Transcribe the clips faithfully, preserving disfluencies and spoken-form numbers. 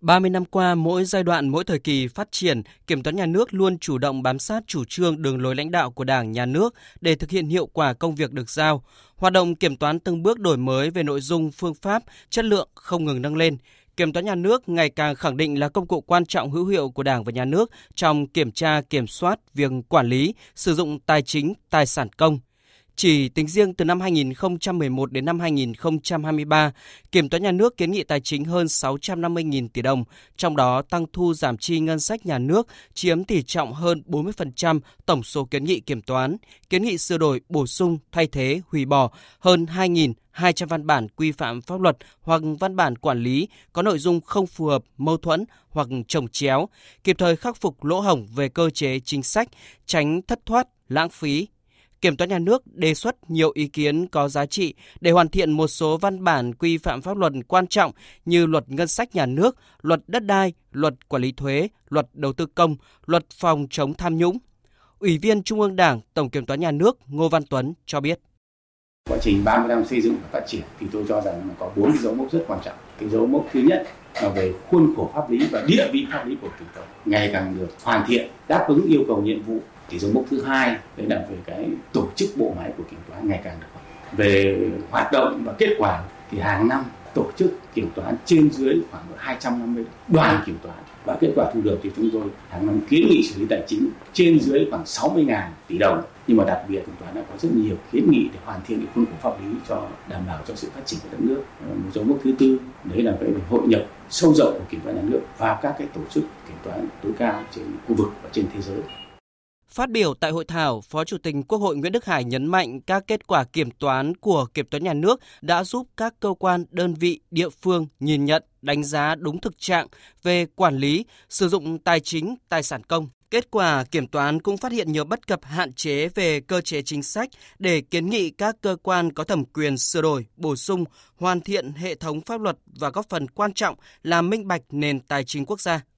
ba mươi năm qua, mỗi giai đoạn, mỗi thời kỳ phát triển, Kiểm toán Nhà nước luôn chủ động bám sát chủ trương, đường lối lãnh đạo của Đảng, Nhà nước để thực hiện hiệu quả công việc được giao. Hoạt động kiểm toán từng bước đổi mới về nội dung, phương pháp, chất lượng không ngừng nâng lên. Kiểm toán Nhà nước ngày càng khẳng định là công cụ quan trọng hữu hiệu của Đảng và Nhà nước trong kiểm tra, kiểm soát việc quản lý, sử dụng tài chính, tài sản công. Chỉ tính riêng từ năm hai nghìn không trăm mười một đến năm hai nghìn không trăm hai mươi ba, Kiểm toán Nhà nước kiến nghị tài chính hơn sáu trăm năm mươi nghìn tỷ đồng, trong đó tăng thu giảm chi ngân sách nhà nước chiếm tỷ trọng hơn bốn mươi phần trăm tổng số kiến nghị kiểm toán, kiến nghị sửa đổi, bổ sung, thay thế, hủy bỏ hơn hai nghìn hai trăm văn bản quy phạm pháp luật hoặc văn bản quản lý có nội dung không phù hợp, mâu thuẫn hoặc chồng chéo, kịp thời khắc phục lỗ hổng về cơ chế chính sách, tránh thất thoát, lãng phí. Kiểm toán Nhà nước đề xuất nhiều ý kiến có giá trị để hoàn thiện một số văn bản quy phạm pháp luật quan trọng như Luật Ngân sách Nhà nước, Luật Đất đai, Luật Quản lý thuế, Luật Đầu tư công, Luật phòng chống tham nhũng. Ủy viên Trung ương Đảng, Tổng Kiểm toán Nhà nước Ngô Văn Tuấn cho biết. Quá trình ba mươi năm xây dựng và phát triển thì tôi cho rằng có bốn dấu mốc rất quan trọng. Cái dấu mốc thứ nhất là về khuôn khổ pháp lý và địa vị pháp lý của kiểm toán ngày càng được hoàn thiện, đáp ứng yêu cầu nhiệm vụ. Thì dấu mốc thứ hai đấy là về cái tổ chức bộ máy của kiểm toán ngày càng được hoàn thiện. Về hoạt động và kết quả thì hàng năm tổ chức kiểm toán trên dưới khoảng hai trăm năm mươi đoàn kiểm toán, và kết quả thu được thì chúng tôi hàng năm kiến nghị xử lý tài chính trên dưới khoảng sáu mươi nghìn tỷ đồng. Nhưng mà đặc biệt kiểm toán đã có rất nhiều kiến nghị để hoàn thiện cái khuôn khổ pháp lý cho đảm bảo cho sự phát triển của đất nước. Một dấu mốc thứ tư đấy là cái hội nhập sâu rộng của kiểm toán nhà nước vào các cái tổ chức kiểm toán tối cao trên khu vực và trên thế giới. Phát biểu tại hội thảo, Phó Chủ tịch Quốc hội Nguyễn Đức Hải nhấn mạnh các kết quả kiểm toán của Kiểm toán Nhà nước đã giúp các cơ quan, đơn vị, địa phương nhìn nhận, đánh giá đúng thực trạng về quản lý, sử dụng tài chính, tài sản công. Kết quả kiểm toán cũng phát hiện nhiều bất cập, hạn chế về cơ chế chính sách để kiến nghị các cơ quan có thẩm quyền sửa đổi, bổ sung, hoàn thiện hệ thống pháp luật và góp phần quan trọng làm minh bạch nền tài chính quốc gia.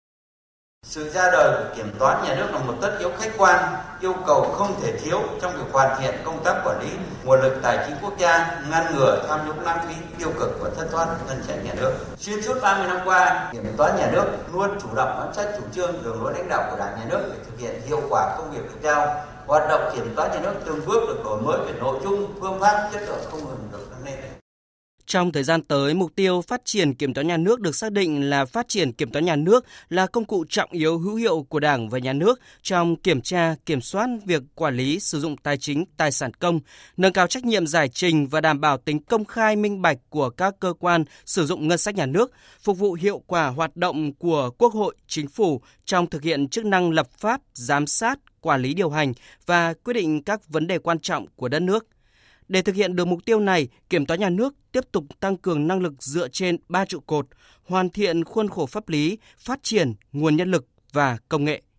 Sự ra đời của Kiểm toán Nhà nước là một tất yếu khách quan, yêu cầu không thể thiếu trong việc hoàn thiện công tác quản lý nguồn lực tài chính quốc gia, ngăn ngừa tham nhũng, lãng phí, tiêu cực và thất thoát ngân sách nhà nước. Xuyên suốt ba mươi năm qua, Kiểm toán Nhà nước luôn chủ động bám sát chủ trương, đường lối lãnh đạo của Đảng, Nhà nước để thực hiện hiệu quả công việc được giao. Hoạt động Kiểm toán Nhà nước từng bước được đổi mới về nội dung, phương pháp, chất lượng không ngừng được nâng lên. Trong thời gian tới, mục tiêu phát triển Kiểm toán Nhà nước được xác định là phát triển Kiểm toán Nhà nước là công cụ trọng yếu hữu hiệu của Đảng và Nhà nước trong kiểm tra, kiểm soát việc quản lý sử dụng tài chính, tài sản công, nâng cao trách nhiệm giải trình và đảm bảo tính công khai minh bạch của các cơ quan sử dụng ngân sách nhà nước, phục vụ hiệu quả hoạt động của Quốc hội, Chính phủ trong thực hiện chức năng lập pháp, giám sát, quản lý điều hành và quyết định các vấn đề quan trọng của đất nước. Để thực hiện được mục tiêu này, Kiểm toán Nhà nước tiếp tục tăng cường năng lực dựa trên ba trụ cột, hoàn thiện khuôn khổ pháp lý, phát triển nguồn nhân lực và công nghệ.